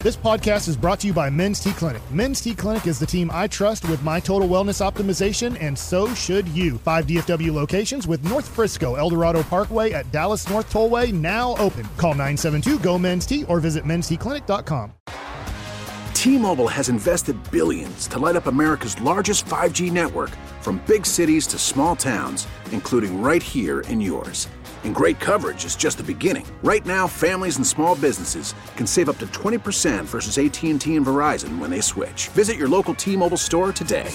This podcast is brought to you by Men's T Clinic. Men's T Clinic is the team I trust with my total wellness optimization, and so should you. 5 DFW locations with North Frisco, Eldorado Parkway at Dallas North Tollway now open. Call 972-GO-MEN'S-T or visit mensteclinic.com. T-Mobile has invested billions to light up America's largest 5G network, from big cities to small towns, including right here in yours. And great coverage is just the beginning. Right now, families and small businesses can save up to 20% versus AT&T and Verizon when they switch. Visit your local T-Mobile store today.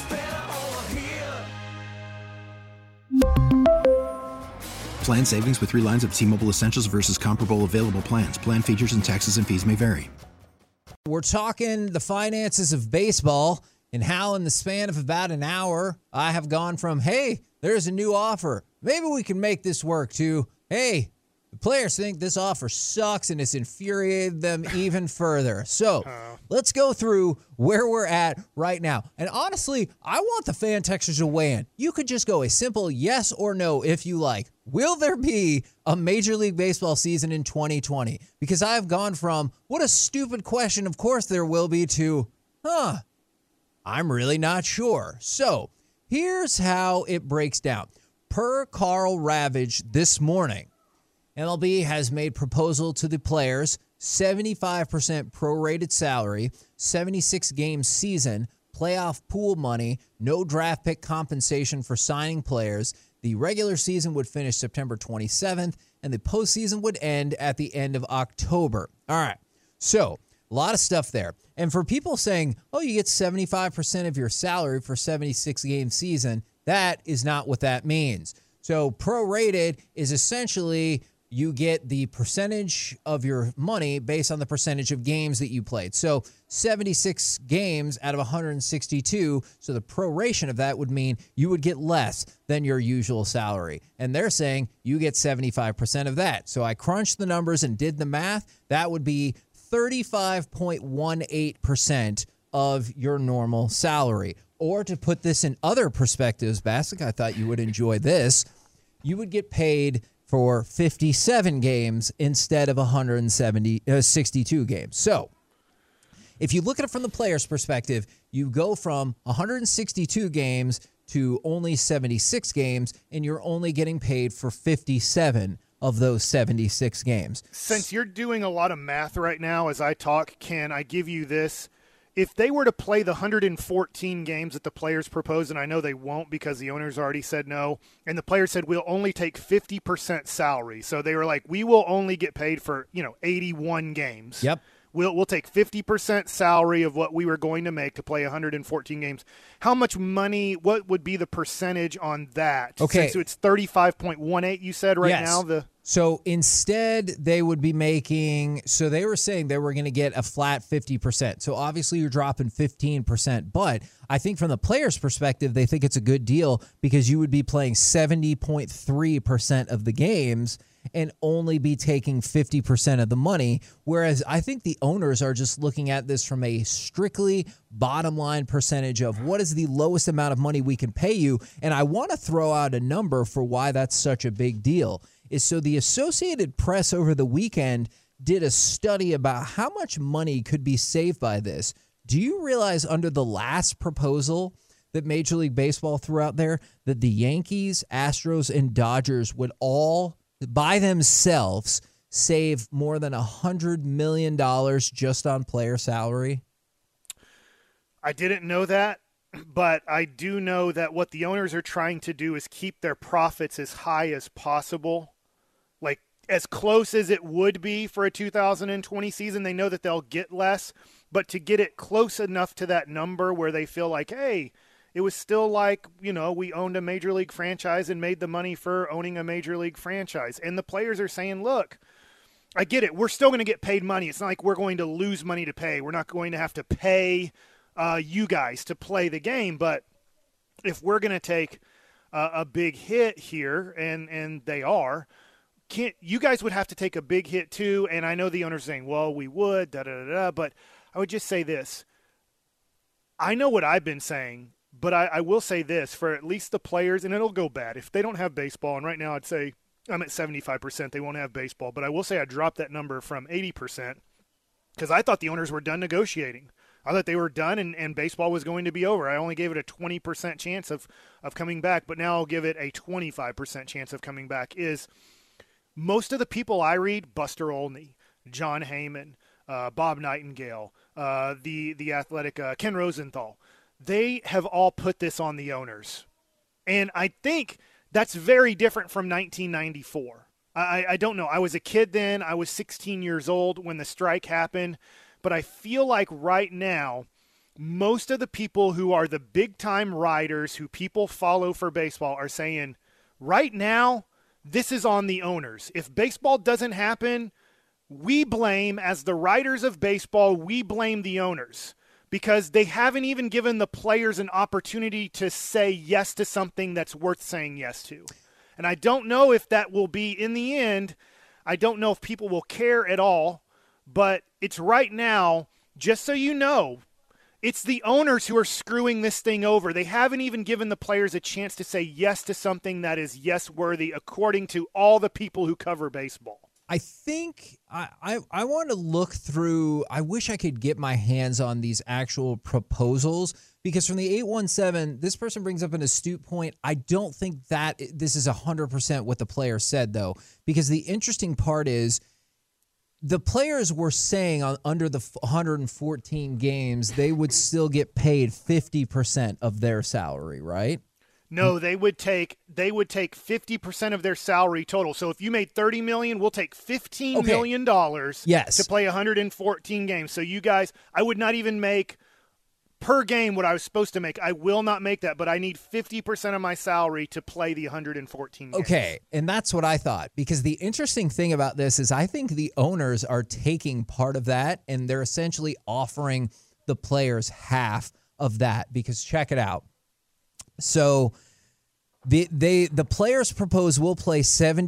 Plan savings with 3 lines of T-Mobile Essentials versus comparable available plans. Plan features and taxes and fees may vary. We're talking the finances of baseball and how in the span of about an hour, I have gone from, hey, there's a new offer. Maybe we can make this work, to, hey, the players think this offer sucks and it's infuriated them even further. So let's go through where we're at right now. And honestly, I want the fan texters to weigh in. You could just go a simple yes or no if you like. Will there be a Major League Baseball season in 2020? Because I have gone from, what a stupid question, of course there will be, to, I'm really not sure. So here's how it breaks down. Per Karl Ravage this morning, MLB has made proposal to the players, 75% prorated salary, 76-game season, playoff pool money, no draft pick compensation for signing players. The regular season would finish September 27th, and the postseason would end at the end of October. All right, so a lot of stuff there. And for people saying, oh, you get 75% of your salary for 76-game season, that is not what that means. So prorated is essentially you get the percentage of your money based on the percentage of games that you played. So 76 games out of 162, so the proration of that would mean you would get less than your usual salary. And they're saying you get 75% of that. So I crunched the numbers and did the math. That would be 35.18% of your normal salary. Or to put this in other perspectives, Bassick, I thought you would enjoy this. You would get paid for 57 games instead of 62 games. So if you look at it from the player's perspective, you go from 162 games to only 76 games, and you're only getting paid for 57 of those 76 games. Since you're doing a lot of math right now as I talk, can I give you this? If they were to play the 114 games that the players proposed, and I know they won't because the owners already said no, and the players said we'll only take 50% salary. So they were like, we will only get paid for, 81 games. Yep. We'll take 50% salary of what we were going to make to play 114 games. How much money, what would be the percentage on that? Okay. So it's 35.18 you said right now? So instead, they would be making, so they were saying they were going to get a flat 50%. So obviously you're dropping 15%. But I think from the player's perspective, they think it's a good deal because you would be playing 70.3% of the games and only be taking 50% of the money. Whereas I think the owners are just looking at this from a strictly bottom line percentage of what is the lowest amount of money we can pay you. And I want to throw out a number for why that's such a big deal. Is so the Associated Press over the weekend did a study about how much money could be saved by this. Do you realize under the last proposal that Major League Baseball threw out there that the Yankees, Astros, and Dodgers would all by themselves save more than $100 million just on player salary? I didn't know that, but I do know that what the owners are trying to do is keep their profits as high as possible, like as close as it would be for a 2020 season. They know that they'll get less, but to get it close enough to that number where they feel like, hey, it was still like, we owned a major league franchise and made the money for owning a major league franchise. And the players are saying, look, I get it. We're still going to get paid money. It's not like we're going to lose money to pay. We're not going to have to pay you guys to play the game. But if we're going to take a big hit here, and they are, you guys would have to take a big hit too. And I know the owner's saying, well, we would, but I would just say this. I know what I've been saying, but I will say this for at least the players, and it'll go bad if they don't have baseball. And right now I'd say I'm at 75%. They won't have baseball, but I will say I dropped that number from 80%. because I thought the owners were done negotiating. I thought they were done and baseball was going to be over. I only gave it a 20% chance of coming back, but now I'll give it a 25% chance of coming back. Is most of the people I read, Buster Olney, John Heyman, Bob Nightingale, the Athletic, Ken Rosenthal, they have all put this on the owners. And I think that's very different from 1994. I don't know. I was a kid then. I was 16 years old when the strike happened. But I feel like right now, most of the people who are the big-time writers who people follow for baseball are saying, right now, this is on the owners. If baseball doesn't happen, we blame, as the writers of baseball, we blame the owners because they haven't even given the players an opportunity to say yes to something that's worth saying yes to. And I don't know if that will be, in the end, I don't know if people will care at all. But it's right now, just so you know, it's the owners who are screwing this thing over. They haven't even given the players a chance to say yes to something that is yes-worthy, according to all the people who cover baseball. I think I want to look through. I wish I could get my hands on these actual proposals, because from the 817, this person brings up an astute point. I don't think that this is 100% what the player said, though, because the interesting part is, the players were saying under the 114 games, they would still get paid 50% of their salary, right? No, they would take 50% of their salary total. So if you made $30 million, we'll take $15 million to play 114 games. So you guys, I would not even make per game what I was supposed to make. I will not make that, but I need 50% of my salary to play the 114 games. Okay, and that's what I thought, because the interesting thing about this is I think the owners are taking part of that, and they're essentially offering the players half of that, because check it out. So the players propose we'll play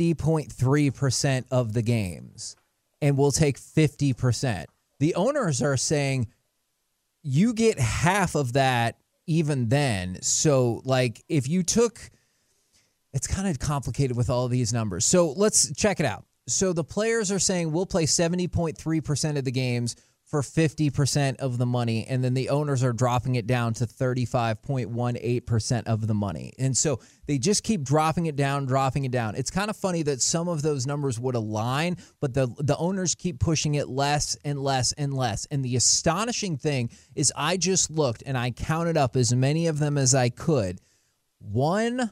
70.3% of the games, and we'll take 50%. The owners are saying, you get half of that even then. So, like, if you took, it's kind of complicated with all these numbers. So let's check it out. So the players are saying we'll play 70.3% of the games for 50% of the money, and then the owners are dropping it down to 35.18% of the money. And so they just keep dropping it down. It's kind of funny that some of those numbers would align, but the owners keep pushing it less and less and less. And the astonishing thing is I just looked and I counted up as many of them as I could. 1/4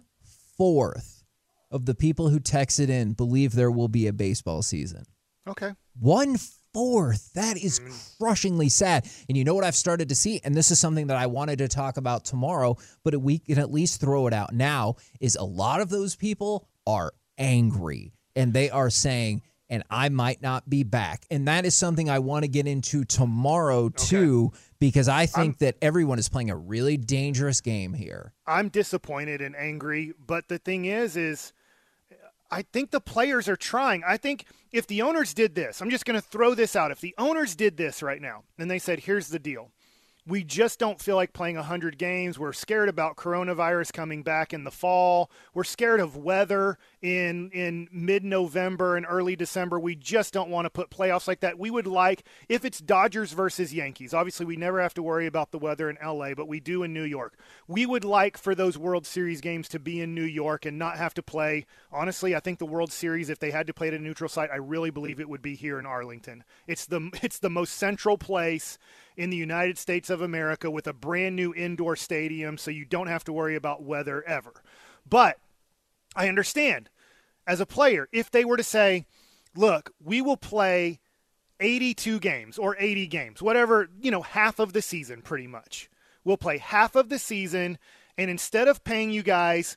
of the people who texted in believe there will be a baseball season. Okay. 1/4. That is crushingly sad. And you know what I've started to see, and this is something that I wanted to talk about tomorrow, but we can at least throw it out now, is a lot of those people are angry, and they are saying, and I might not be back. And that is something I want to get into tomorrow, too, because I think that everyone is playing a really dangerous game here. I'm disappointed and angry, but the thing is I think the players are trying. I think if the owners did this, I'm just going to throw this out. If the owners did this right now and they said, here's the deal. We just don't feel like playing 100 games. We're scared about coronavirus coming back in the fall. We're scared of weather in mid-November and early December. We just don't want to put playoffs like that. We would like, if it's Dodgers versus Yankees, obviously we never have to worry about the weather in LA, but we do in New York. We would like for those World Series games to be in New York and not have to play. Honestly, I think the World Series, if they had to play at a neutral site, I really believe it would be here in Arlington. It's the most central place in the United States of America with a brand new indoor stadium, so you don't have to worry about weather ever. But I understand, as a player, if they were to say, look, we will play 82 games or 80 games, whatever, half of the season pretty much. We'll play half of the season, and instead of paying you guys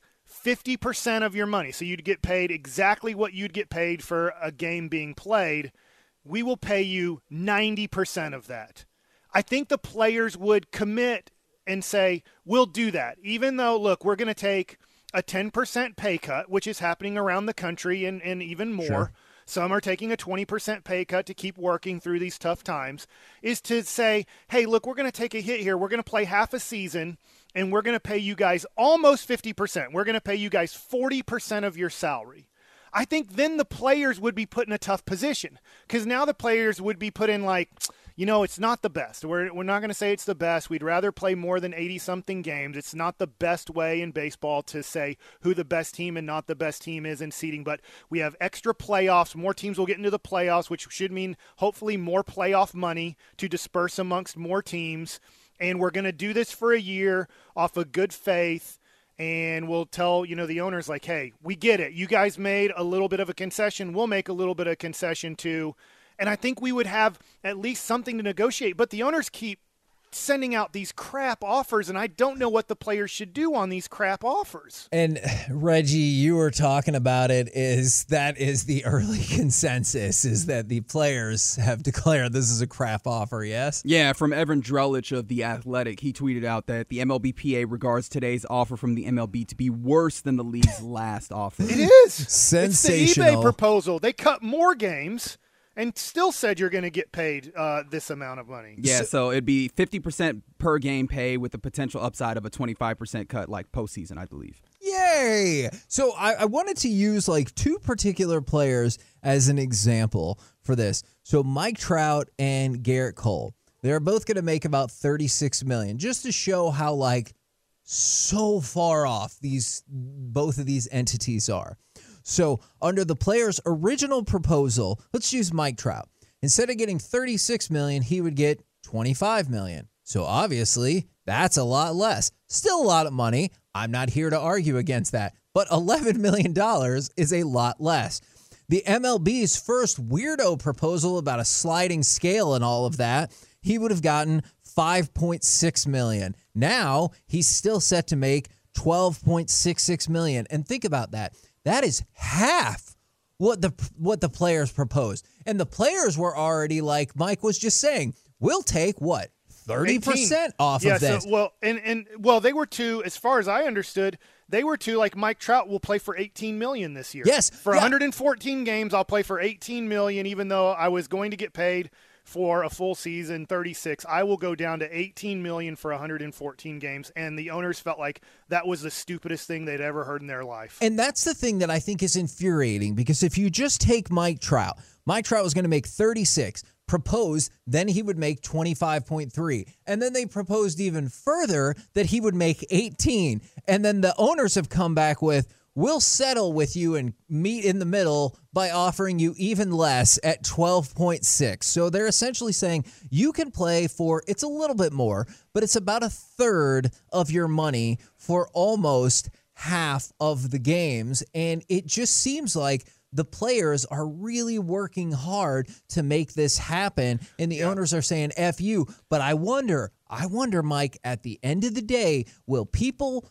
50% of your money, so you'd get paid exactly what you'd get paid for a game being played, we will pay you 90% of that. I think the players would commit and say, we'll do that. Even though, look, we're going to take a 10% pay cut, which is happening around the country and even more. Sure. Some are taking a 20% pay cut to keep working through these tough times, is to say, hey, look, we're going to take a hit here. We're going to play half a season, and we're going to pay you guys almost 50%. We're going to pay you guys 40% of your salary. I think then the players would be put in a tough position, because now the players would be put in like, it's not the best. We're not going to say it's the best. We'd rather play more than 80-something games. It's not the best way in baseball to say who the best team and not the best team is in seeding, but we have extra playoffs. More teams will get into the playoffs, which should mean hopefully more playoff money to disperse amongst more teams. And we're going to do this for a year off of good faith. And we'll tell, the owners like, hey, we get it. You guys made a little bit of a concession. We'll make a little bit of concession too. And I think we would have at least something to negotiate. But the owners keep sending out these crap offers, and I don't know what the players should do on these crap offers. And Reggie, you were talking about it, that is the early consensus, is that the players have declared this is a crap offer, yes? Yeah, from Evan Drellich of The Athletic, he tweeted out that the MLBPA regards today's offer from the MLB to be worse than the league's last offer. It is. Sensational. It's the eBay proposal. They cut more games and still said you're going to get paid this amount of money. Yeah, so it'd be 50% per game pay with the potential upside of a 25% cut like postseason, I believe. Yay! So I wanted to use like two particular players as an example for this. So Mike Trout and Garrett Cole. They're both going to make about $36 million, just to show how so far off both of these entities are. So under the player's original proposal, let's use Mike Trout. Instead of getting $36 million, he would get $25 million. So obviously, that's a lot less. Still a lot of money. I'm not here to argue against that. But $11 million is a lot less. The MLB's first weirdo proposal about a sliding scale and all of that, he would have gotten $5.6 million. Now, he's still set to make $12.66 million. And think about that. That is half what the players proposed. And the players were already, like Mike was just saying, we'll take what? 30% off of this. So, well, they were to, as far as I understood, they were to, like, Mike Trout will play for $18 million this year. Yes. For 114 games, I'll play for $18 million, even though I was going to get paid for a full season, 36. I will go down to $18 million for 114 games, and the owners felt like that was the stupidest thing they'd ever heard in their life. And that's the thing that I think is infuriating, because if you just take Mike Trout was going to make 36, proposed, then he would make 25.3. And then they proposed even further that he would make 18. And then the owners have come back with, we'll settle with you and meet in the middle by offering you even less at 12.6. So they're essentially saying you can play for, it's a little bit more, but it's about a third of your money for almost half of the games. And it just seems like the players are really working hard to make this happen, and the owners are saying, F you. But I wonder, Mike, at the end of the day, will people,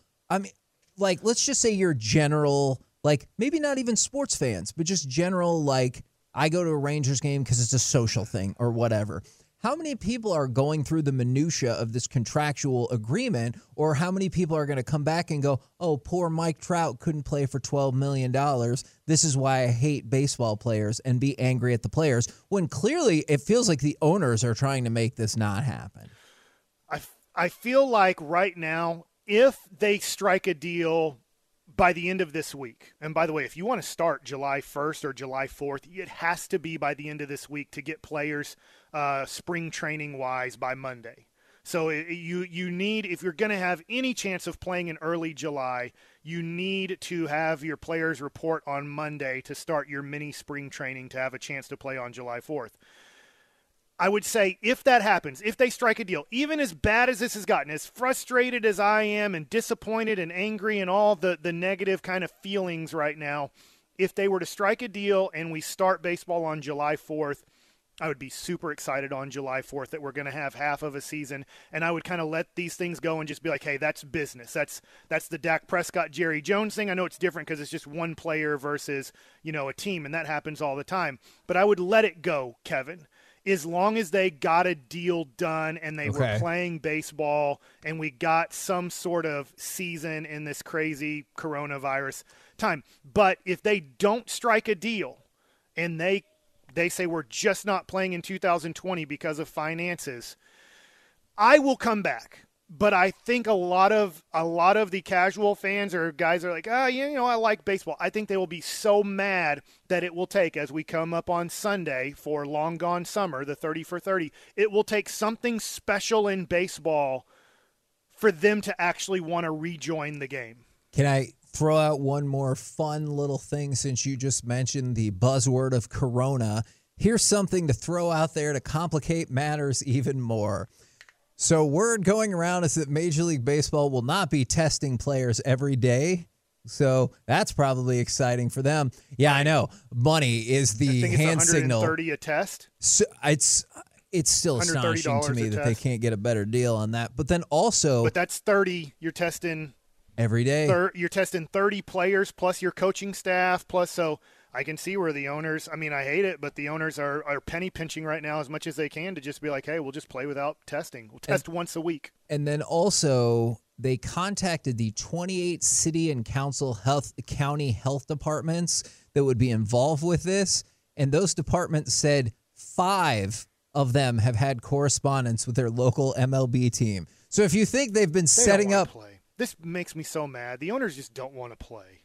let's just say you're general, maybe not even sports fans, but just general, I go to a Rangers game because it's a social thing or whatever. How many people are going through the minutia of this contractual agreement, or how many people are going to come back and go, oh, poor Mike Trout couldn't play for $12 million. This is why I hate baseball players, and be angry at the players, when clearly it feels like the owners are trying to make this not happen. I feel like right now, if they strike a deal by the end of this week, and by the way, if you want to start July 1st or July 4th, it has to be by the end of this week to get players spring training wise by Monday. So you need, if you're going to have any chance of playing in early July, you need to have your players report on Monday to start your mini spring training to have a chance to play on July 4th. I would say if that happens, if they strike a deal, even as bad as this has gotten, as frustrated as I am and disappointed and angry and all the negative kind of feelings right now, if they were to strike a deal and we start baseball on July 4th, I would be super excited on July 4th that we're going to have half of a season, and I would kind of let these things go and just be like, hey, that's business. That's the Dak Prescott, Jerry Jones thing. I know it's different because it's just one player versus, a team, and that happens all the time. But I would let it go, Kevin, as long as they got a deal done and they were playing baseball and we got some sort of season in this crazy coronavirus time. But if they don't strike a deal and they say we're just not playing in 2020 because of finances, I will come back But I think a lot of the casual fans or guys are like, I like baseball. I think they will be so mad that it will take, as we come up on Sunday for Long Gone Summer, the 30 for 30, it will take something special in baseball for them to actually want to rejoin the game. Can I throw out one more fun little thing since you just mentioned the buzzword of Corona? Here's something to throw out there to complicate matters even more. So word going around is that Major League Baseball will not be testing players every day. So that's probably exciting for them. Yeah, I know. Money is the hand signal. $130 a test. So it's still astonishing to me that they can't get a better deal on that. But then also, but that's 30. You're testing every day. You're testing 30 players plus your coaching staff plus. So I can see where the owners, I mean, I hate it, but the owners are penny pinching right now as much as they can to just be like, hey, we'll just play without testing. We'll test once a week. And then also they contacted the 28 city and county health departments that would be involved with this. And those departments said 5 of them have had correspondence with their local MLB team. So if you think they've been setting up. This makes me so mad. The owners just don't want to play.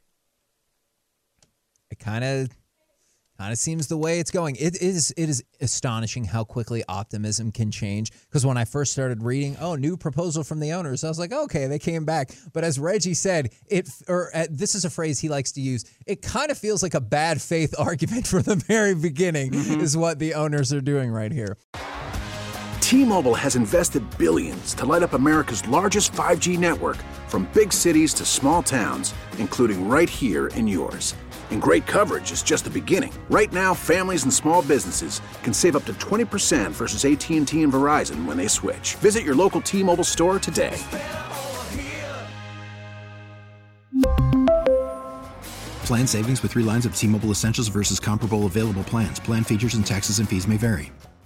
It kind of seems the way it's going. It is astonishing how quickly optimism can change. Because when I first started reading, new proposal from the owners, I was like, okay, they came back. But as Reggie said, this is a phrase he likes to use. It kind of feels like a bad faith argument from the very beginning is what the owners are doing right here. T-Mobile has invested billions to light up America's largest 5G network, from big cities to small towns, including right here in yours. And great coverage is just the beginning. Right now, families and small businesses can save up to 20% versus AT&T and Verizon when they switch. Visit your local T-Mobile store today. Plan savings with 3 lines of T-Mobile Essentials versus comparable available plans. Plan features and taxes and fees may vary.